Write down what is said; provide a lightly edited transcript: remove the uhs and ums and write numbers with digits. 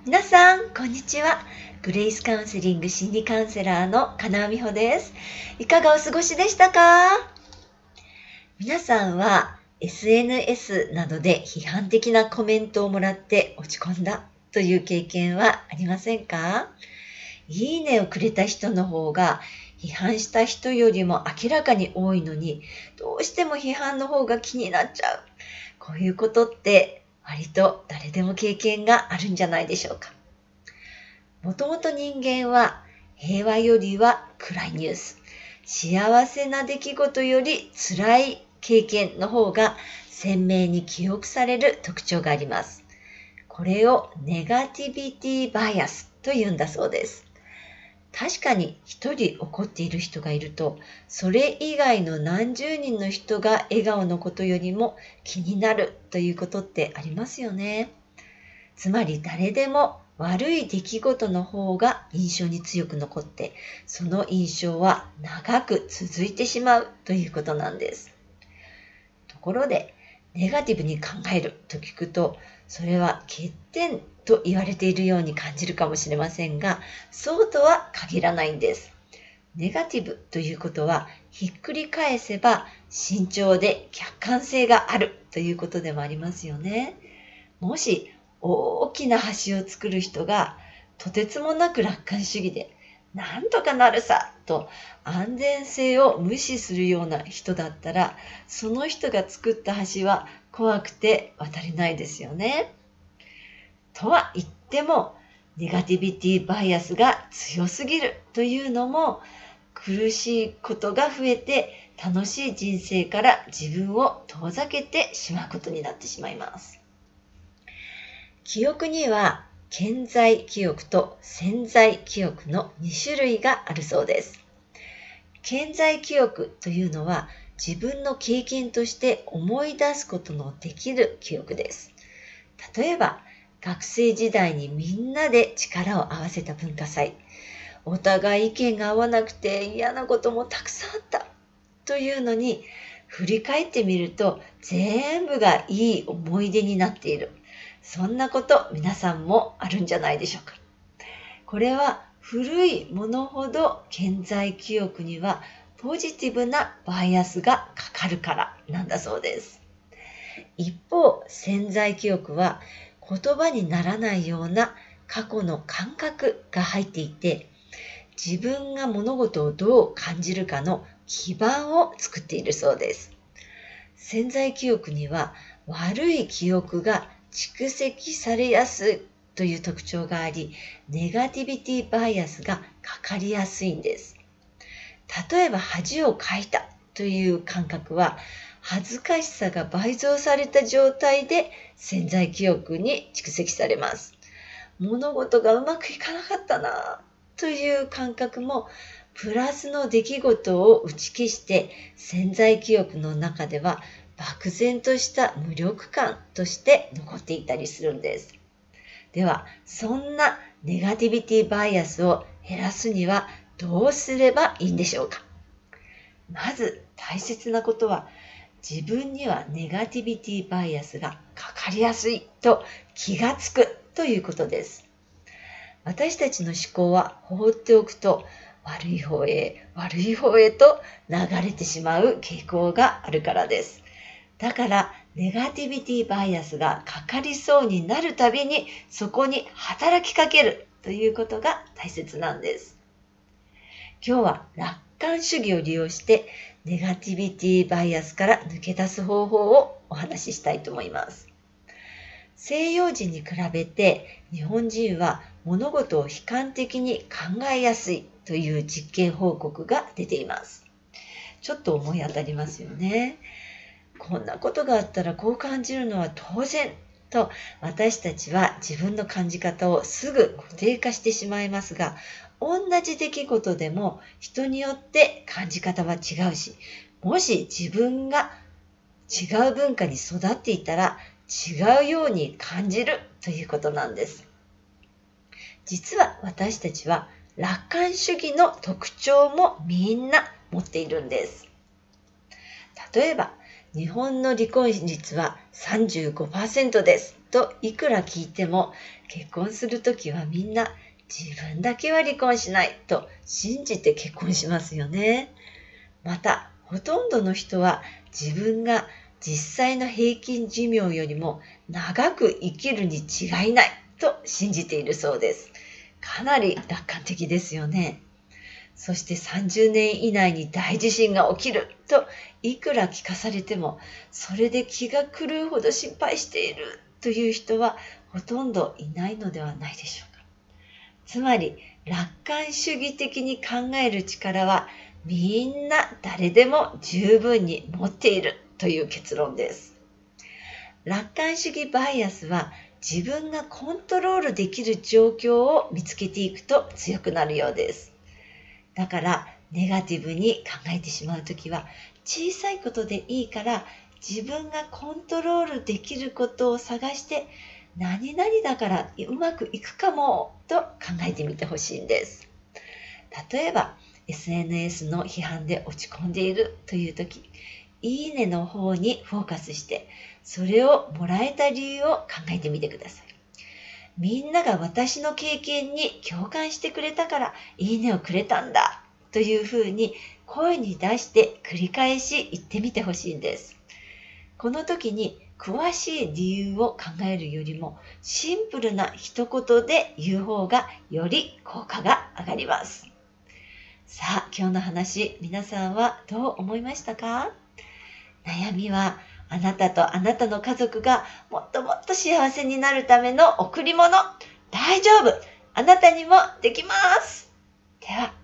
皆さん、こんにちは。グレイスカウンセリング心理カウンセラーの金尾美穂です。いかがお過ごしでしたか？皆さんは SNS などで批判的なコメントをもらって落ち込んだという経験はありませんか？いいねをくれた人の方が批判した人よりも明らかに多いのに、どうしても批判の方が気になっちゃう。こういうことって割と誰でも経験があるんじゃないでしょうか。もともと人間は平和よりは暗いニュース、幸せな出来事より辛い経験の方が鮮明に記憶される特徴があります。これをネガティビティバイアスと言うんだそうです。確かに一人怒っている人がいると、それ以外の何十人の人が笑顔のことよりも気になるということってありますよね。つまり誰でも悪い出来事の方が印象に強く残って、その印象は長く続いてしまうということなんです。ところで、ネガティブに考えると聞くと、それは欠点と言われているように感じるかもしれませんが、そうとは限らないんです。ネガティブということは、ひっくり返せば慎重で客観性があるということでもありますよね。もし大きな橋を作る人がとてつもなく楽観主義で、なんとかなるさと安全性を無視するような人だったら、その人が作った橋は怖くて渡れないですよね。とは言っても、ネガティビティバイアスが強すぎるというのも、苦しいことが増えて楽しい人生から自分を遠ざけてしまうことになってしまいます。記憶には顕在記憶と潜在記憶の2種類があるそうです。顕在記憶というのは自分の経験として思い出すことのできる記憶です。例えば、学生時代にみんなで力を合わせた文化祭、お互い意見が合わなくて嫌なこともたくさんあったというのに、振り返ってみると全部がいい思い出になっている。そんなこと皆さんもあるんじゃないでしょうか。これは古いものほど顕在記憶にはポジティブなバイアスがかかるからなんだそうです。一方、潜在記憶は言葉にならないような過去の感覚が入っていて、自分が物事をどう感じるかの基盤を作っているそうです。潜在記憶には悪い記憶が蓄積されやすいという特徴があり、ネガティビティバイアスがかかりやすいんです。例えば恥をかいたという感覚は、恥ずかしさが倍増された状態で潜在記憶に蓄積されます。物事がうまくいかなかったなという感覚も、プラスの出来事を打ち消して潜在記憶の中では漠然とした無力感として残っていたりするんです。では、そんなネガティビティバイアスを減らすにはどうすればいいんでしょうか。まず大切なことは、自分にはネガティビティバイアスがかかりやすいと気がつくということです。私たちの思考は放っておくと悪い方へと流れてしまう傾向があるからです。だからネガティビティバイアスがかかりそうになるたびにそこに働きかけるということが大切なんです。今日は楽観主義を利用してネガティビティバイアスから抜け出す方法をお話ししたいと思います。西洋人に比べて日本人は物事を悲観的に考えやすいという実験報告が出ています。ちょっと思い当たりますよね。こんなことがあったらこう感じるのは当然と、私たちは自分の感じ方をすぐ固定化してしまいますが、同じ出来事でも人によって感じ方は違うし、もし自分が違う文化に育っていたら違うように感じるということなんです。実は私たちは楽観主義の特徴もみんな持っているんです。例えば、日本の離婚率は 35% です。 といくら聞いても、結婚するときはみんな自分だけは離婚しないと信じて結婚しますよね。また、ほとんどの人は自分が実際の平均寿命よりも長く生きるに違いないと信じているそうです。かなり楽観的ですよね。そして30年以内に大地震が起きるといくら聞かされても、それで気が狂うほど心配しているという人はほとんどいないのではないでしょうか。つまり、楽観主義的に考える力はみんな誰でも十分に持っているという結論です。楽観主義バイアスは自分がコントロールできる状況を見つけていくと強くなるようです。だからネガティブに考えてしまうときは、小さいことでいいから自分がコントロールできることを探して、何々だからうまくいくかもと考えてみてほしいんです。例えば SNS の批判で落ち込んでいるというとき、いいねの方にフォーカスして、それをもらえた理由を考えてみてください。みんなが私の経験に共感してくれたからいいねをくれたんだというふうに声に出して繰り返し言ってみてほしいんです。この時に詳しい理由を考えるよりもシンプルな一言で言う方がより効果が上がります。さあ、今日の話、皆さんはどう思いましたか？悩みはあなたとあなたの家族がもっともっと幸せになるための贈り物。大丈夫。あなたにもできます。では、